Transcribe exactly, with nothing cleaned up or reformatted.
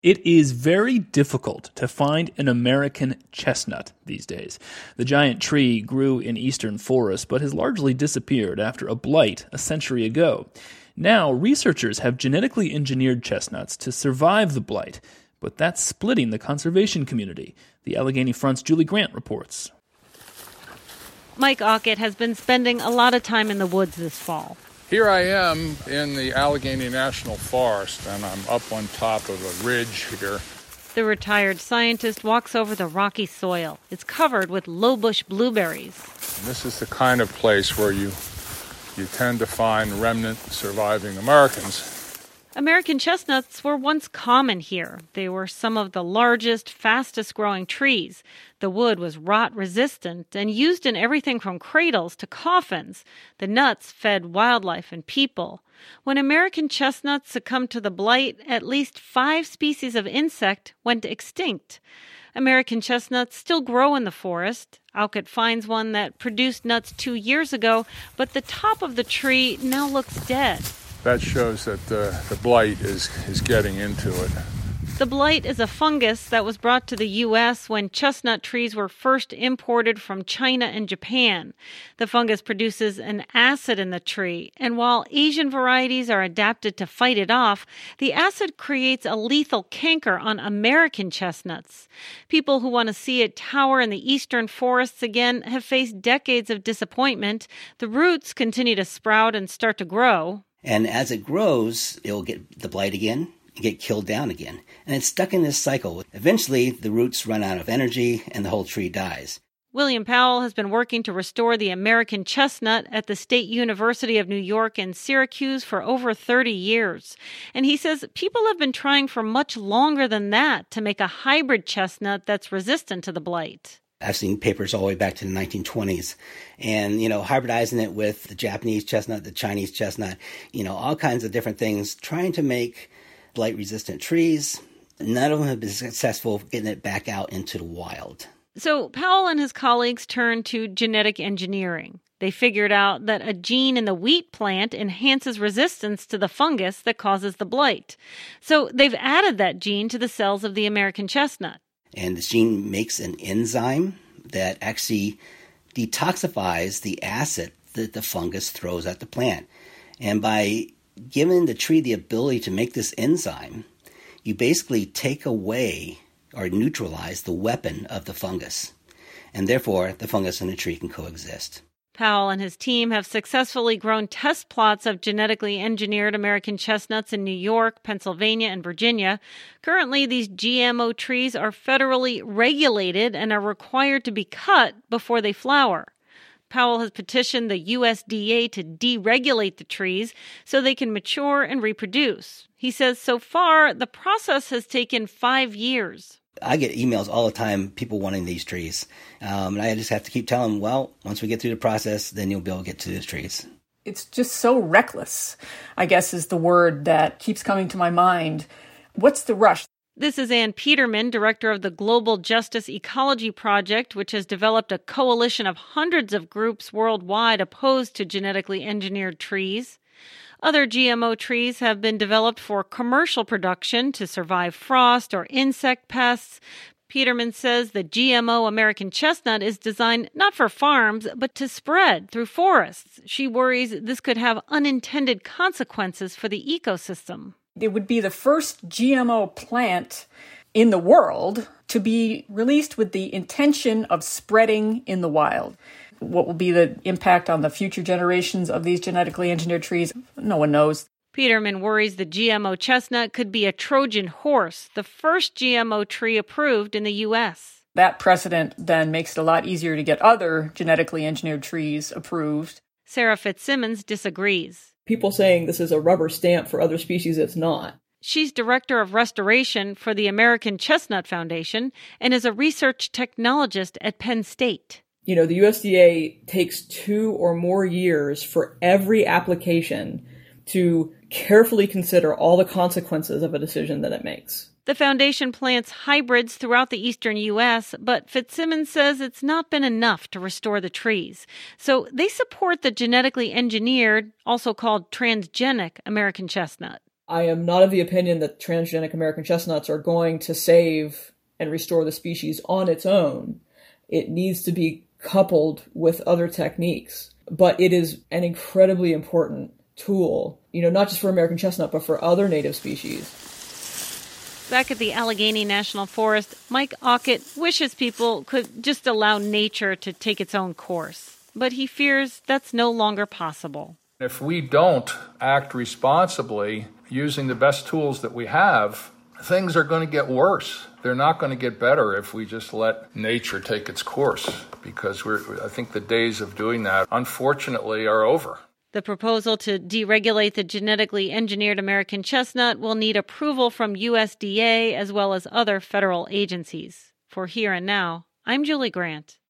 It is very difficult to find an American chestnut these days. The giant tree grew in eastern forests, but has largely disappeared after a blight a century ago. Now, researchers have genetically engineered chestnuts to survive the blight, but that's splitting the conservation community. The Allegheny Front's Julie Grant reports. Mike Ockett has been spending a lot of time in the woods this fall. Here I am in the Allegheny National Forest, and I'm up on top of a ridge here. The retired scientist walks over the rocky soil. It's covered with low-bush blueberries. And this is the kind of place where you, you tend to find remnant surviving Americans. American chestnuts were once common here. They were some of the largest, fastest-growing trees. The wood was rot-resistant and used in everything from cradles to coffins. The nuts fed wildlife and people. When American chestnuts succumbed to the blight, at least five species of insect went extinct. American chestnuts still grow in the forest. Ockett finds one that produced nuts two years ago, but the top of the tree now looks dead. That shows that uh, the blight is, is getting into it. The blight is a fungus that was brought to the U S when chestnut trees were first imported from China and Japan. The fungus produces an acid in the tree, and while Asian varieties are adapted to fight it off, the acid creates a lethal canker on American chestnuts. People who want to see it tower in the eastern forests again have faced decades of disappointment. The roots continue to sprout and start to grow. And as it grows, it'll get the blight again and get killed down again. And it's stuck in this cycle. Eventually, the roots run out of energy and the whole tree dies. William Powell has been working to restore the American chestnut at the State University of New York in Syracuse for over thirty years. And he says people have been trying for much longer than that to make a hybrid chestnut that's resistant to the blight. I've seen papers all the way back to the nineteen twenties and, you know, hybridizing it with the Japanese chestnut, the Chinese chestnut, you know, all kinds of different things, trying to make blight-resistant trees. None of them have been successful getting it back out into the wild. So Powell and his colleagues turned to genetic engineering. They figured out that a gene in the wheat plant enhances resistance to the fungus that causes the blight. So they've added that gene to the cells of the American chestnut. And the gene makes an enzyme that actually detoxifies the acid that the fungus throws at the plant. And by giving the tree the ability to make this enzyme, you basically take away or neutralize the weapon of the fungus. And therefore, the fungus and the tree can coexist. Powell and his team have successfully grown test plots of genetically engineered American chestnuts in New York, Pennsylvania, and Virginia. Currently, these G M O trees are federally regulated and are required to be cut before they flower. Powell has petitioned the U S D A to deregulate the trees so they can mature and reproduce. He says so far, the process has taken five years. I get emails all the time, people wanting these trees. Um, and I just have to keep telling them, well, once we get through the process, then you'll be able to get to these trees. It's just so reckless, I guess is the word that keeps coming to my mind. What's the rush? This is Ann Peterman, director of the Global Justice Ecology Project, which has developed a coalition of hundreds of groups worldwide opposed to genetically engineered trees. Other G M O trees have been developed for commercial production to survive frost or insect pests. Peterman says the G M O American chestnut is designed not for farms, but to spread through forests. She worries this could have unintended consequences for the ecosystem. It would be the first G M O plant in the world to be released with the intention of spreading in the wild. What will be the impact on the future generations of these genetically engineered trees? No one knows. Peterman worries the G M O chestnut could be a Trojan horse, the first G M O tree approved in the U S. That precedent then makes it a lot easier to get other genetically engineered trees approved. Sarah Fitzsimmons disagrees. People saying this is a rubber stamp for other species, it's not. She's director of restoration for the American Chestnut Foundation and is a research technologist at Penn State. You know, the U S D A takes two or more years for every application to carefully consider all the consequences of a decision that it makes. The foundation plants hybrids throughout the eastern U S, but Fitzsimmons says it's not been enough to restore the trees. So they support the genetically engineered, also called transgenic, American chestnut. I am not of the opinion that transgenic American chestnuts are going to save and restore the species on its own. It needs to be coupled with other techniques. But it is an incredibly important tool, you know, not just for American chestnut, but for other native species. Back at the Allegheny National Forest, Mike Ockett wishes people could just allow nature to take its own course. But he fears that's no longer possible. If we don't act responsibly using the best tools that we have, things are going to get worse. They're not going to get better if we just let nature take its course, because we're, I think the days of doing that, unfortunately, are over. The proposal to deregulate the genetically engineered American chestnut will need approval from U S D A as well as other federal agencies. For Here and Now, I'm Julie Grant.